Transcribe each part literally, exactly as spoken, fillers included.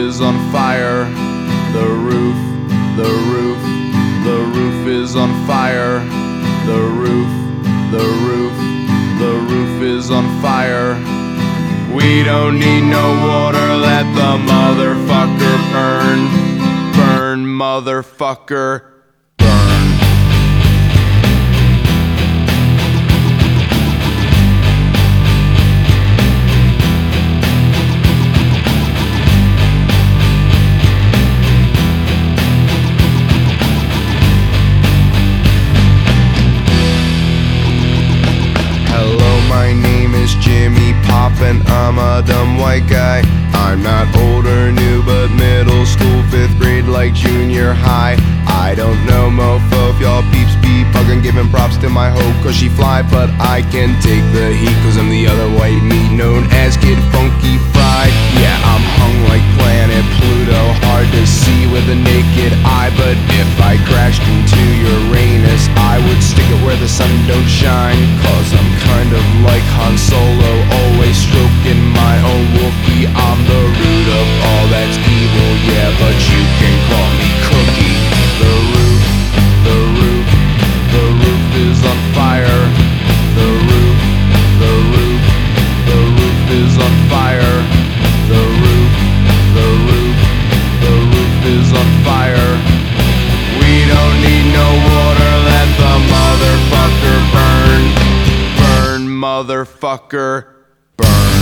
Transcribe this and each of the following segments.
is on fire. The roof, the roof, the roof is on fire. The roof, the roof, the roof is on fire. We don't need no water, let the motherfucker burn. Burn, motherfucker. My name is Jimmy Pop and I'm a dumb white guy. I'm not old or new, but middle school, fifth grade like junior high. I don't know mofo if y'all peeps be buggin', giving props to my hoe cause she fly. But I can take the heat cause I'm the other white meat known as Kid Funky Fried. Yeah, I'm hung like planet Pluto, hard to see with a naked eye. But if I crashed into Uranus, I would stick it where the sun don't shine. Cause I'm kind of like Han Solo, always stroking my own Wookiee. I'm the root of all that's evil, yeah, but you can call me Cookie. The roof, the roof, the roof is on fire. The roof, the roof, the roof is on fire. The roof, the roof, the roof is on fire. We don't need no water, let the motherfucker burn. Burn, motherfucker, burn.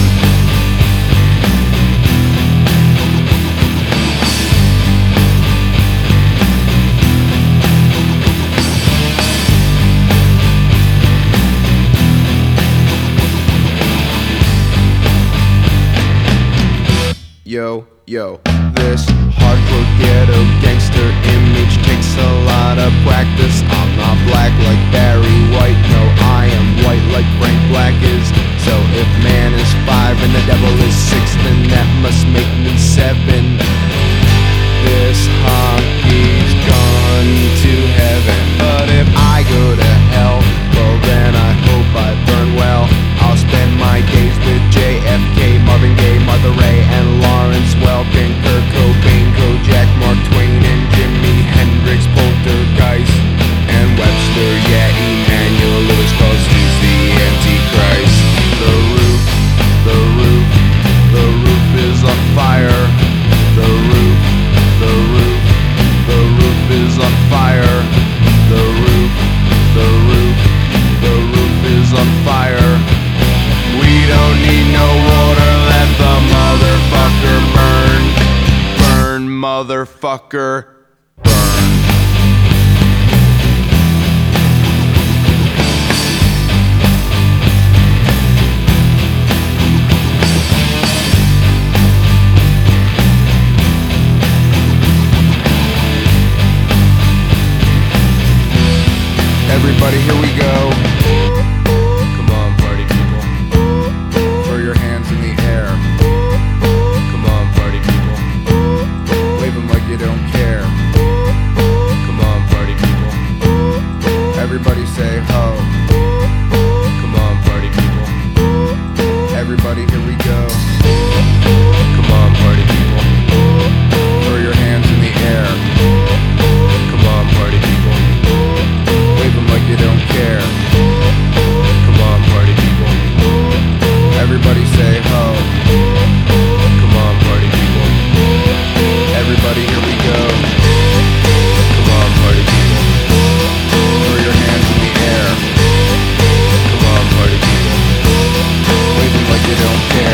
Yo, yo, this hardcore ghetto gangster image takes a lot of practice. I'm not black like Barry White, no, I am white like Frank Black is. So if man is five and the devil is six, then that must make me seven. This hockey's gone to heaven, but if I go to hell, well then I hope I burn well. I'll spend my days with J F K, Marvin Gaye, Martha Ray, and Lawrence Welkin, Kurt Cobain, Kojak, Mark Twain, and Jimi Hendrix, Poltergeist, and Webster, yeah, Emmanuel Lewis, cause he's the Antichrist. The roof, the roof, the roof is on fire. The roof, the roof, the roof is on fire. The roof, the roof, the roof is on fire. We don't need no water, let the motherfucker burn. Burn, motherfucker, burn. Everybody, here we go. Come on, party people. Throw your hands in the air. Come on, party people. Wave them like you don't care. Come on, party people. Everybody say ho. Come on, party people. Everybody, here we go. Come on, party people. Throw your hands in the air. Come on, party people. Wave them like you don't care. Come on, party people. Everybody say ho. Come on, party people. Everybody, here we go. Come on, party people. Throw your hands in the air. Come on, party people. Wave them like you don't care.